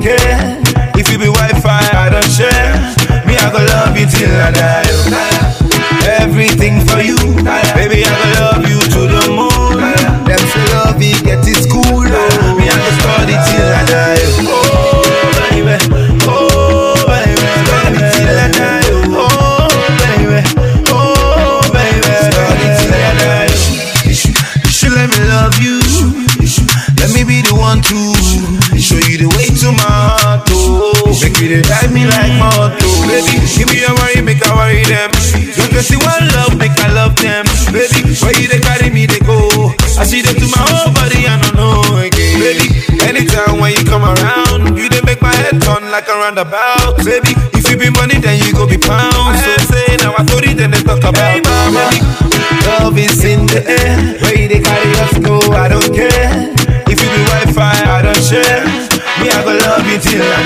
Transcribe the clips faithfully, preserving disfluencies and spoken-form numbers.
don't care. If you be Wi-Fi, I don't share. Me, I go love you till I die. Oh. Everything for you, baby, I go love you to the moon. Them say love you get it cool. Oh. Me, I go study till I die. Oh, baby, oh, baby, study till I die. Oh, baby, oh, baby, study till I die. You should let me love you. Let me be the one to show you the way to my heart. Oh, make you they drive me like moto. Baby, give me a worry, make I worry them. Don't just see one love, make I love them. Baby, where you they carry me, they go. I see them to my whole body, I don't know again. Baby, anytime when you come around, you they make my head turn like a roundabout. Baby, if you be money, then you go be pounds. So say now I told you, then they talk about. Hey, mama, love is in the air. Where you they carry us go, I don't care. If you be Wi-Fi, I don't share. Me, I go love you till I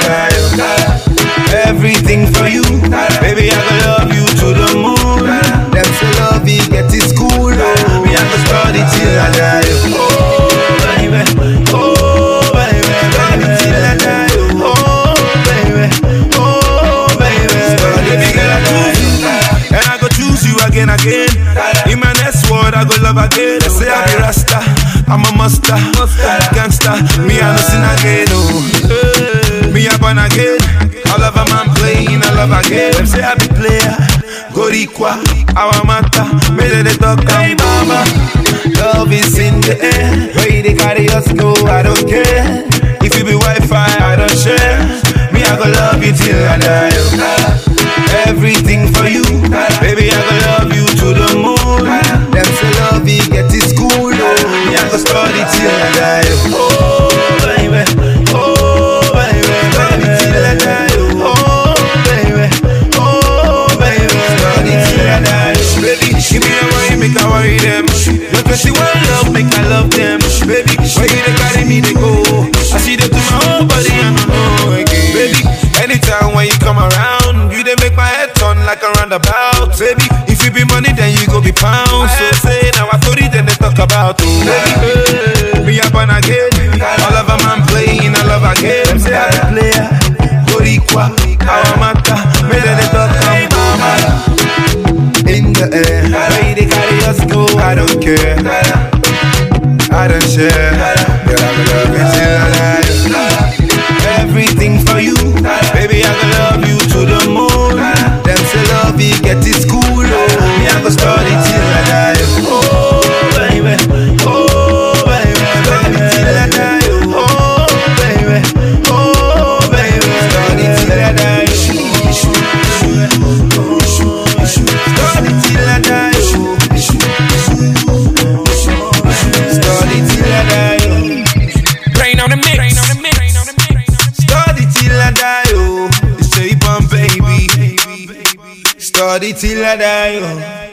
die. Everything for you, baby, I go love you to the moon. Them say love you get it cool. Me, I go study till I die. Oh, baby, oh, baby, study till I die. Oh, baby, oh, baby, study till I die. And I go choose you again, again. In my next word, I go love again. They say I be Rasta. I'm a muster, gangster. Me I no sin again, oh. Me I born again. I love a man playing, I love again. Them say I be player, Gorikwa, our matter. Me they talk hey, mama. Love is in the air. Where they carry us go, I don't care. If you be Wi-Fi, I don't share. Me I go love you till I die. Oh. Everything for you, baby I go love you to the moon. Them say love you get it cool. Me I go study till I die. Oh baby, oh baby, study till I die. Oh baby, oh baby, study till I die. Baby, give me a worry, make I worry them. Don't you see one love, make I love them. Baby, where you they carry me, they go. I see them to my whole body, I don't know again. Baby, anytime when you come around, you they make my head turn like a roundabout. Baby, if you be money, then you go be pounds. So say now I told you, then they talk about oh. Baby, me up on again. I love a man playing, I love again. Them say I be player, Gorikwa, our matter. Me they they talk hey, mama. In the air, where they carry us go, I don't care. I don't share. Girl, I will love you till I die. Everything for you, baby, I will love you to the moon. Them say love you get it cool. Me I go study till I die. Oh baby, oh baby, study till I die. Oh baby, oh baby, study till I die. Study till I die. Study till I die. Rain on the mix. Study till I die. Oh, it's J-Bun, baby. Study till I die. Oh.